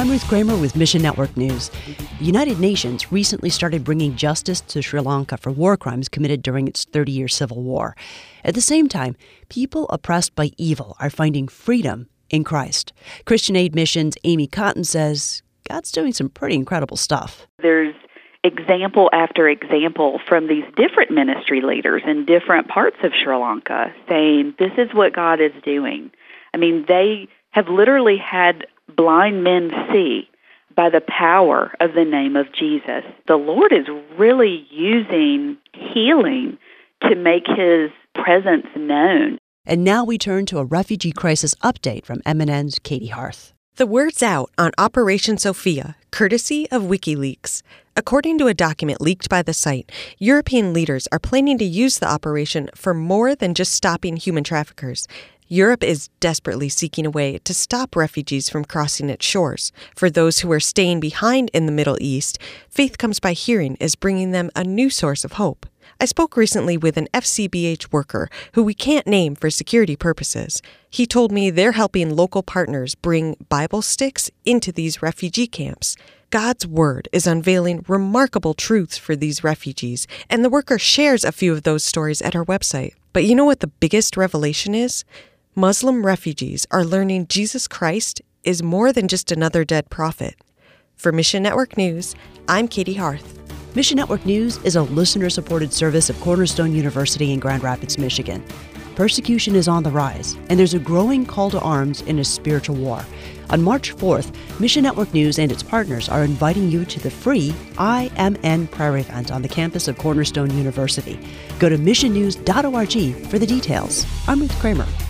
I'm Ruth Kramer with Mission Network News. The United Nations recently started bringing justice to Sri Lanka for war crimes committed during its 30-year civil war. At the same time, people oppressed by evil are finding freedom in Christ. Christian Aid Mission's Amy Cotton says God's doing some pretty incredible stuff. There's example after example from these different ministry leaders in different parts of Sri Lanka saying, this is what God is doing. I mean, they have literally had blind men see by the power of the name of Jesus. The Lord is really using healing to make His presence known. And now we turn to a refugee crisis update from MNN's Katie Harth. The word's out on Operation Sophia, courtesy of WikiLeaks. According to a document leaked by the site, European leaders are planning to use the operation for more than just stopping human traffickers. Europe is desperately seeking a way to stop refugees from crossing its shores. For those who are staying behind in the Middle East, Faith Comes by Hearing is bringing them a new source of hope. I spoke recently with an FCBH worker who we can't name for security purposes. He told me they're helping local partners bring Bible sticks into these refugee camps. God's Word is unveiling remarkable truths for these refugees, and the worker shares a few of those stories at her website. But you know what the biggest revelation is? Muslim refugees are learning Jesus Christ is more than just another dead prophet. For Mission Network News, I'm Katie Harth. Mission Network News is a listener-supported service of Cornerstone University in Grand Rapids, Michigan. Persecution is on the rise, and there's a growing call to arms in a spiritual war. On March 4th, Mission Network News and its partners are inviting you to the free IMN prayer event on the campus of Cornerstone University. Go to missionnews.org for the details. I'm Ruth Kramer.